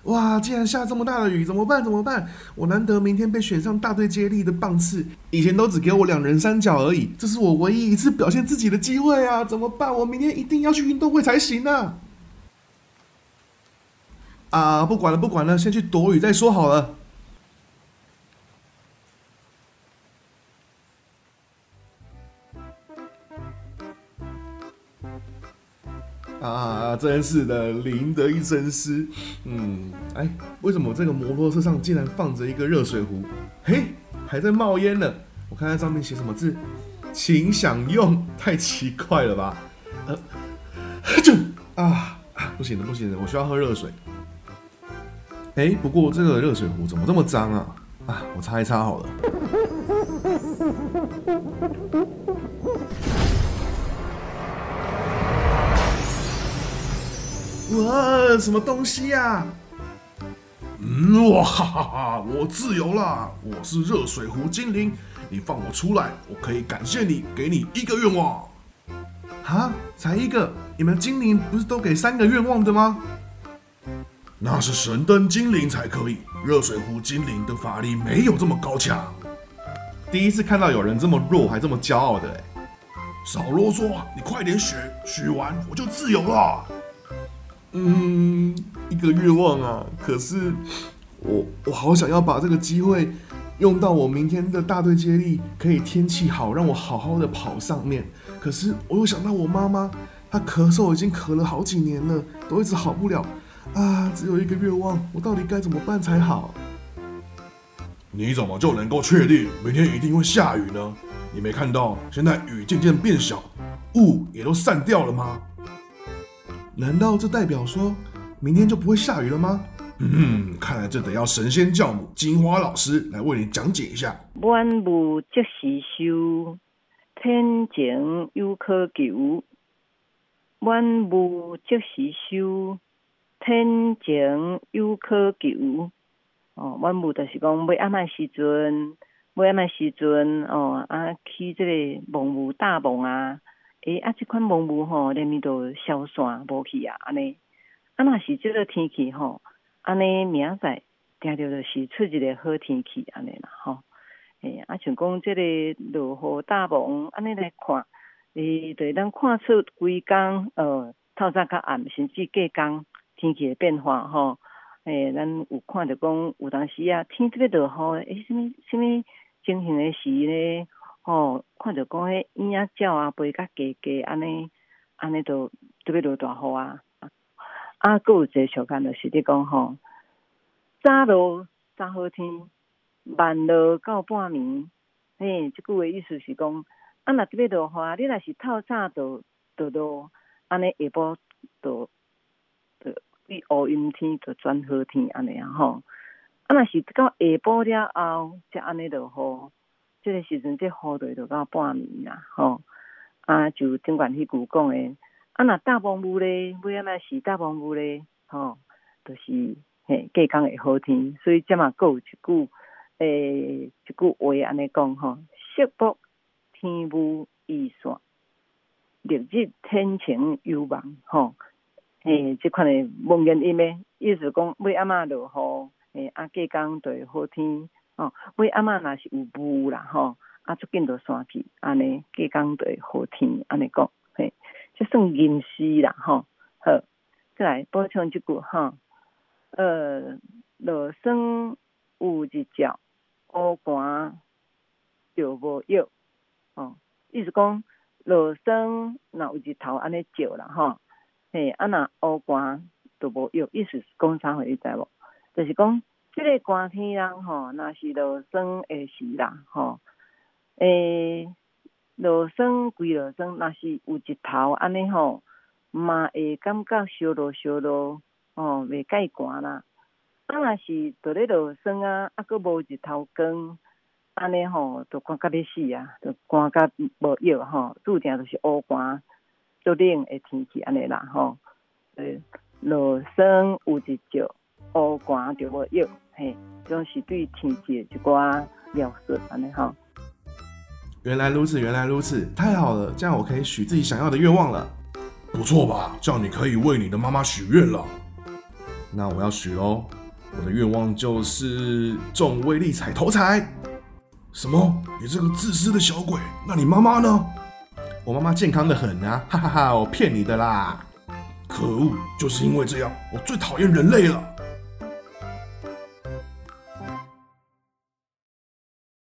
哇，竟然下这么大的雨，怎么办？怎么办？我难得明天被选上大队接力的棒次，以前都只给我2人3脚而已，这是我唯一一次表现自己的机会啊！怎么办？我明天一定要去运动会才行啊！啊，不管了，不管了，先去躲雨再说好了。啊，真是的，淋得一身湿。哎，为什么这个摩托车上竟然放着一个热水壶？嘿，还在冒烟呢。我看看上面写什么字，请享用，太奇怪了吧？不行了，不行了，我需要喝热水。哎，不过这个热水壶怎么这么脏啊？我擦一擦好了。哇，什么东西呀？哇哈哈哈！我自由啦！我是热水壶精灵，你放我出来，我可以感谢你，给你1个愿望。哈，才1个？你们精灵不是都给3个愿望的吗？那是神灯精灵才可以，热水壶精灵的法力没有这么高强。第一次看到有人这么弱还这么骄傲的欸。少啰嗦，你快点许完我就自由了。1个愿望啊，可是我好想要把这个机会用到我明天的大队接力，可以天气好，让我好好的跑上面。可是我又想到我妈妈，她咳嗽已经咳了好几年了，都一直好不了啊！只有1个愿望，我到底该怎么办才好？你怎么就能够确定明天一定会下雨呢？你没看到现在雨渐渐变小，雾也都散掉了吗？难道这代表说明天就不会下雨了吗？看来这得要神仙教母金花老师来为你讲解一下。 万物即时收，天晴有可求。万物即时收，天晴有可求。万物就是讲要安怎时阵，起这个蒙雾大蒙啊。这款蒙雾吼，连面都消散无去啊，安尼。若是这个天气吼，安尼明仔定着就是出一个好天气安尼啦吼。像讲这个落雨大蒙，安尼来看，就咱看出规工透早较暗，甚至隔工天气的变化吼。咱有看到讲有当时啊，天特别落雨，什么情形的时呢？看到讲迄鹰仔鸟啊飞甲低安尼都特别落大雨啊。还有一个小干就是咧讲吼，早落早好天，晚落到半暝。这句话意思是讲，若特别落雨，你若是透早就落，安尼下晡就比乌阴天就转好天安尼啊吼。若是到下晡了后，才安尼落雨。这个时阵，这雨就到半暝啦，吼。就顶管迄句讲的，若大蒙雾咧，要安怎是大蒙雾咧，吼，就是隔工会好天。所以这嘛，还有一句话安尼讲吼：色薄天雾易散，日日天晴有望，吼。这款的文言音咧，意思讲要安怎落雨，隔工就会好天。要安怎若是有雾啦吼，足紧就散去，安尼隔工就会好天，安尼讲，这算吟诗啦吼。好，再来补充一句吼，落霜有一鸟，乌寒就无药。意思讲落霜若有日头安尼照啦吼，若乌寒就无药，意思是讲啥货你知无？就是讲。这个寒天人吼，若是落霜的时啦吼，落霜归落霜，若是有日头安尼吼，嘛会感觉烧落袂介寒啦。若是在咧落霜啊，佫无日头光，安尼吼，就寒甲要死啊，就寒甲无药吼，注定就是乌寒足冷的天气安尼啦吼。落霜有一照，乌寒就无药。这种是对天气的一寡描述安尼吼。 原来如此，原来如此，太好了！这样我可以许自己想要的愿望了。不错吧？这样你可以为你的妈妈许愿了。 那我要许喽，我的愿望就是中威力彩头彩。什么？你这个自私的小鬼？那你妈妈呢？我妈妈健康的很啊，哈哈哈，我骗你的啦！可恶，就是因为这样，我最讨厌人类了。